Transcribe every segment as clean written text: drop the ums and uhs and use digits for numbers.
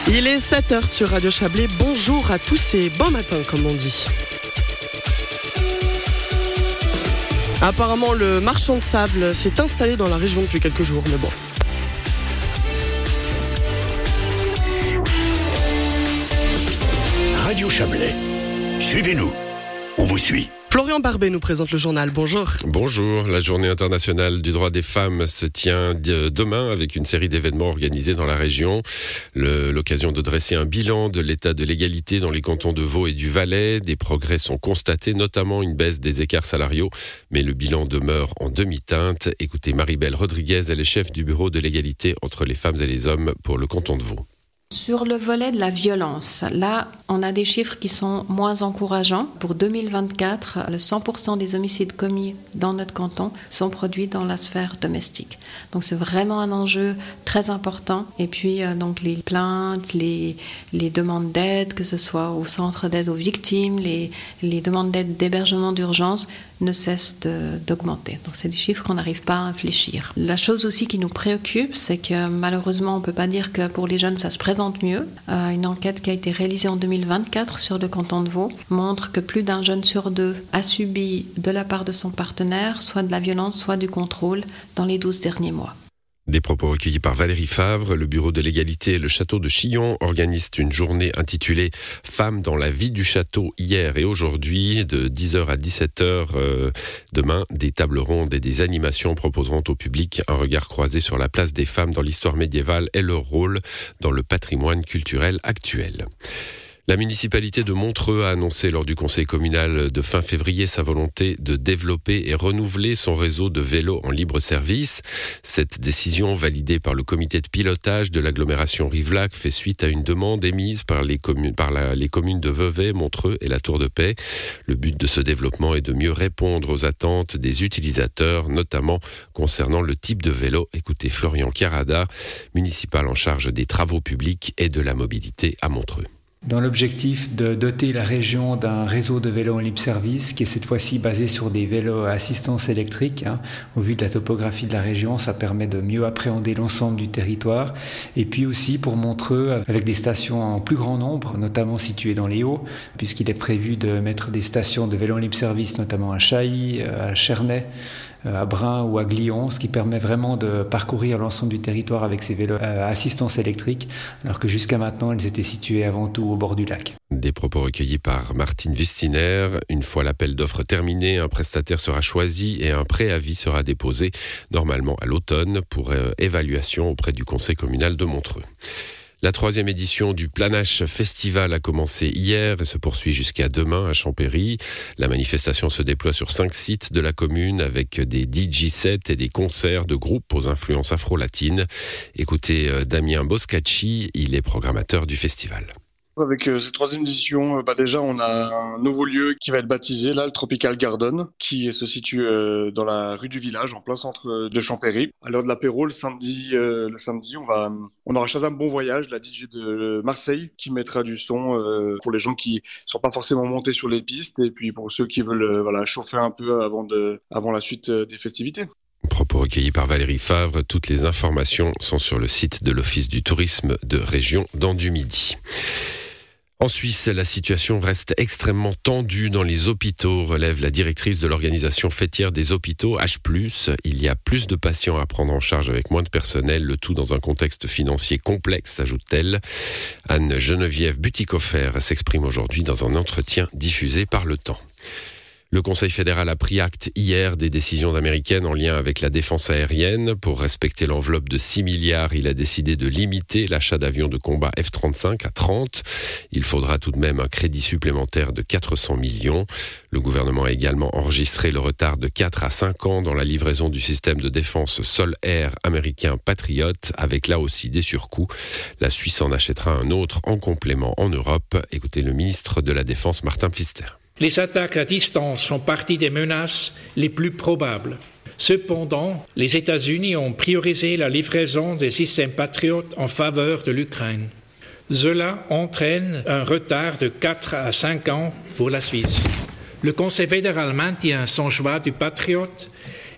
Il est 7h sur Radio Chablais. Bonjour à tous et bon matin, comme on dit. Apparemment, le marchand de sable s'est installé dans la région depuis quelques jours, mais bon. Radio Chablais. Suivez-nous. On vous suit. Florian Barbet nous présente le journal. Bonjour. Bonjour. La journée internationale du droit des femmes se tient demain avec une série d'événements organisés dans la région. L'occasion de dresser un bilan de l'état de l'égalité dans les cantons de Vaud et du Valais. Des progrès sont constatés, notamment une baisse des écarts salariaux, mais le bilan demeure en demi-teinte. Écoutez Maribel Rodriguez, elle est chef du bureau de l'égalité entre les femmes et les hommes pour le canton de Vaud. Sur le volet de la violence, là, on a des chiffres qui sont moins encourageants. Pour 2024, le 100% des homicides commis dans notre canton sont produits dans la sphère domestique. Donc c'est vraiment un enjeu très important. Et puis donc les plaintes, les demandes d'aide, que ce soit au centre d'aide aux victimes, les demandes d'aide d'hébergement d'urgence ne cessent d'augmenter. Donc c'est des chiffres qu'on n'arrive pas à infléchir. La chose aussi qui nous préoccupe, c'est que malheureusement, on ne peut pas dire que pour les jeunes, ça se présente mieux. Une enquête qui a été réalisée en 2024 sur le canton de Vaud montre que plus d'un jeune sur deux a subi de la part de son partenaire soit de la violence, soit du contrôle dans les 12 derniers mois. Des propos recueillis par Valérie Favre. Le bureau de l'égalité et le château de Chillon organisent une journée intitulée « Femmes dans la vie du château » hier et aujourd'hui, de 10h à 17h. Demain, des tables rondes et des animations proposeront au public un regard croisé sur la place des femmes dans l'histoire médiévale et leur rôle dans le patrimoine culturel actuel. La municipalité de Montreux a annoncé lors du conseil communal de fin février sa volonté de développer et renouveler son réseau de vélos en libre service. Cette décision, validée par le comité de pilotage de l'agglomération Rivelac, fait suite à une demande émise par les communes de Vevey, Montreux et la Tour de Paix. Le but de ce développement est de mieux répondre aux attentes des utilisateurs, notamment concernant le type de vélo. Écoutez Florian Chiarada, municipal en charge des travaux publics et de la mobilité à Montreux. Dans l'objectif de doter la région d'un réseau de vélos en libre service qui est cette fois-ci basé sur des vélos à assistance électrique. Au vu de la topographie de la région, ça permet de mieux appréhender l'ensemble du territoire. Et puis aussi pour Montreux, avec des stations en plus grand nombre, notamment situées dans les Hauts, puisqu'il est prévu de mettre des stations de vélos en libre service, notamment à Chailly, à Chernay, à Brin ou à Glion, ce qui permet vraiment de parcourir l'ensemble du territoire avec ces vélos à assistance électrique, alors que jusqu'à maintenant, ils étaient situés avant tout au bord du lac. Des propos recueillis par Martine Wustiner. Une fois l'appel d'offres terminé, un prestataire sera choisi et un préavis sera déposé, normalement à l'automne, pour évaluation auprès du conseil communal de Montreux. La 3e édition du Planache Festival a commencé hier et se poursuit jusqu'à demain à Champéry. La manifestation se déploie sur 5 sites de la commune avec des DJ sets et des concerts de groupes aux influences afro-latines. Écoutez Damien Boscacci, il est programmateur du festival. Avec cette 3e édition, déjà on a un nouveau lieu qui va être baptisé, là, le Tropical Garden, qui se situe dans la rue du village, en plein centre de Champéry. À l'heure de l'apéro, le samedi, on aura Shazam Bon Voyage, la DJ de Marseille, qui mettra du son pour les gens qui sont pas forcément montés sur les pistes, et puis pour ceux qui veulent chauffer un peu avant la suite des festivités. Propos recueillis par Valérie Favre. Toutes les informations sont sur le site de l'Office du tourisme de région d'Andu-Midi. En Suisse, la situation reste extrêmement tendue dans les hôpitaux, relève la directrice de l'organisation fêtière des hôpitaux, H+. Il y a plus de patients à prendre en charge avec moins de personnel, le tout dans un contexte financier complexe, ajoute-t-elle. Anne-Geneviève Butikofer s'exprime aujourd'hui dans un entretien diffusé par Le Temps. Le Conseil fédéral a pris acte hier des décisions américaines en lien avec la défense aérienne. Pour respecter l'enveloppe de 6 milliards, il a décidé de limiter l'achat d'avions de combat F-35 à 30. Il faudra tout de même un crédit supplémentaire de 400 millions. Le gouvernement a également enregistré le retard de 4 à 5 ans dans la livraison du système de défense sol-air américain Patriot, avec là aussi des surcoûts. La Suisse en achètera un autre en complément en Europe. Écoutez le ministre de la Défense, Martin Pfister. Les attaques à distance font partie des menaces les plus probables. Cependant, les États-Unis ont priorisé la livraison des systèmes Patriot en faveur de l'Ukraine. Cela entraîne un retard de 4 à 5 ans pour la Suisse. Le Conseil fédéral maintient son choix du Patriot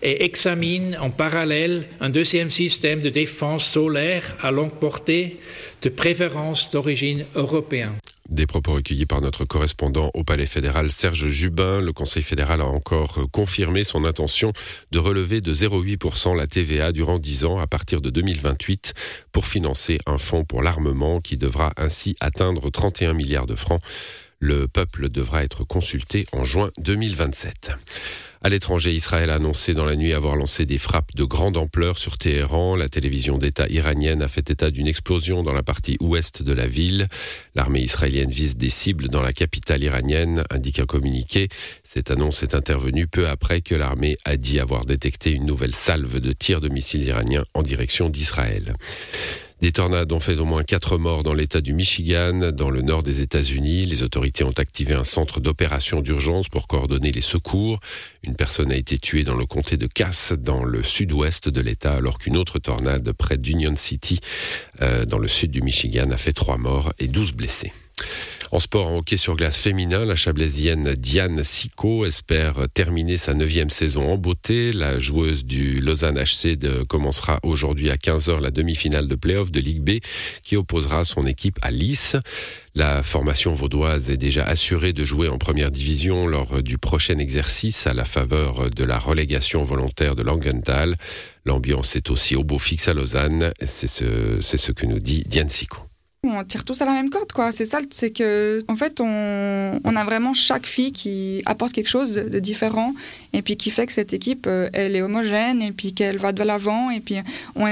et examine en parallèle un deuxième système de défense solaire à longue portée, de préférence d'origine européenne. Des propos recueillis par notre correspondant au Palais fédéral Serge Jubin. Le Conseil fédéral a encore confirmé son intention de relever de 0,8% la TVA durant 10 ans à partir de 2028 pour financer un fonds pour l'armement qui devra ainsi atteindre 31 milliards de francs. Le peuple devra être consulté en juin 2027. À l'étranger, Israël a annoncé dans la nuit avoir lancé des frappes de grande ampleur sur Téhéran. La télévision d'État iranienne a fait état d'une explosion dans la partie ouest de la ville. L'armée israélienne vise des cibles dans la capitale iranienne, indique un communiqué. Cette annonce est intervenue peu après que l'armée a dit avoir détecté une nouvelle salve de tirs de missiles iraniens en direction d'Israël. Des tornades ont fait au moins 4 morts dans l'État du Michigan, dans le nord des États-Unis. Les autorités ont activé un centre d'opération d'urgence pour coordonner les secours. Une personne a été tuée dans le comté de Cass, dans le sud-ouest de l'État, alors qu'une autre tornade près d'Union City, dans le sud du Michigan, a fait 3 morts et 12 blessés. En sport, en hockey sur glace féminin, la Chablaisienne Diane Sicot espère terminer sa 9e saison en beauté. La joueuse du Lausanne HC commencera aujourd'hui à 15h la demi-finale de play-off de Ligue B qui opposera son équipe à Lys. La formation vaudoise est déjà assurée de jouer en première division lors du prochain exercice à la faveur de la relégation volontaire de Langenthal. L'ambiance est aussi au beau fixe à Lausanne. C'est ce que nous dit Diane Sicot. On tire tous à la même corde, quoi. C'est ça, c'est que, en fait, on a vraiment chaque fille qui apporte quelque chose de différent et puis qui fait que cette équipe, elle est homogène et puis qu'elle va de l'avant et puis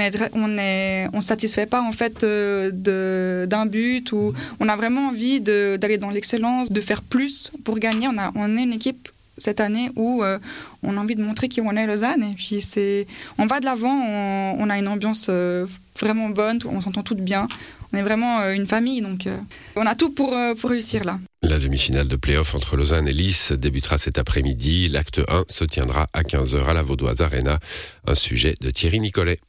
on satisfait pas, en fait, d'un but ou on a vraiment envie d'aller dans l'excellence, de faire plus pour gagner. On est une équipe cette année où on a envie de montrer qui on est Lausanne et puis on va de l'avant, on a une ambiance vraiment bonne, on s'entend toutes bien. On est vraiment une famille, donc on a tout pour réussir là. La demi-finale de play-off entre Lausanne et Lys débutera cet après-midi. L'acte 1 se tiendra à 15h à la Vaudoise Arena. Un sujet de Thierry Nicolet.